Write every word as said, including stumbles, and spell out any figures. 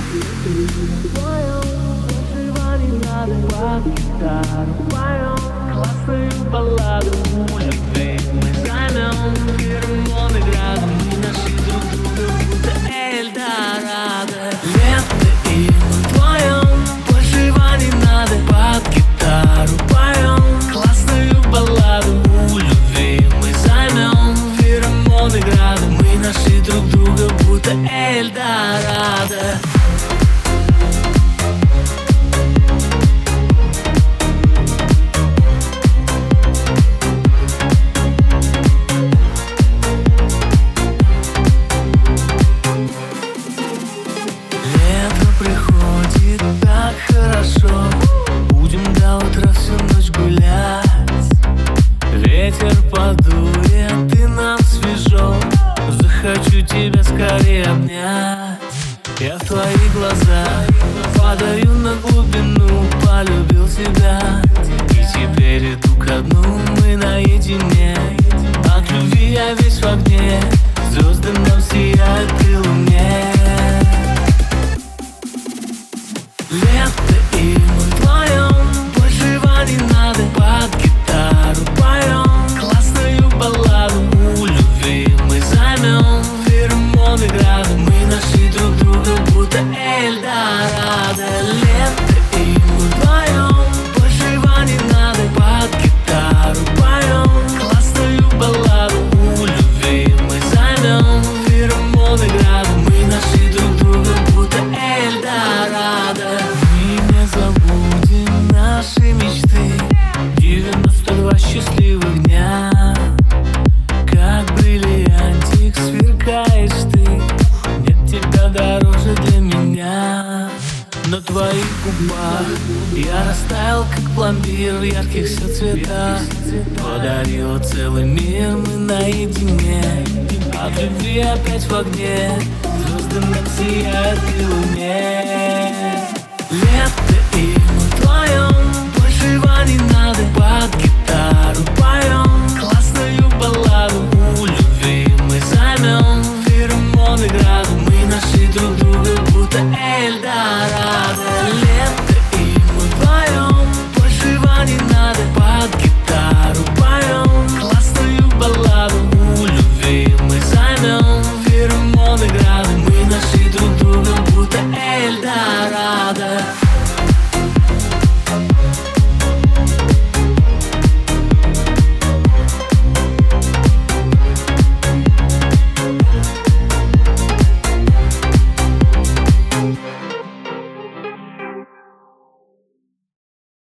Вдвоем заживали надо под гитару, поем классную балладу о любви. Мы займем феромоны градом, мы нашли друг друга будто Эльдорадо. Лето и мы вдвоем, больше не надо под гитару, поем классную балладу о любви. Мы займем феромоны градом, мы нашли друг друга будто Эльдорадо. Приходит так хорошо, будем до утра всю ночь гулять. Ветер подует и нам свежо, захочу тебя скорее обнять. Я в твои глаза падаю на глубину, полюбил тебя, и теперь иду ко дну, мы наедине. От любви я весь в огне, звезды нам сияют при луне. Лето и мы вдвоем, больше не надо под гитару, поем классную балладу о любви. Мы займем феромоны градом, мы нашли друг друга будто Эльдорадо. Лето и мы вдвоем, больше не надо под гитару, поем классную балладу о любви. Мы займем феромоны градом, мы нашли друг друга будто Эльдорадо. Забудем наши мечты, девяносто два счастливых дня. Как бриллиантик сверкаешь ты, нет тебя дороже для меня. На твоих губах я растаял, как пломбир в ярких все цветах. Подарила целый мир, мы наедине. От любви опять в огне, звезды нам сияют при луне.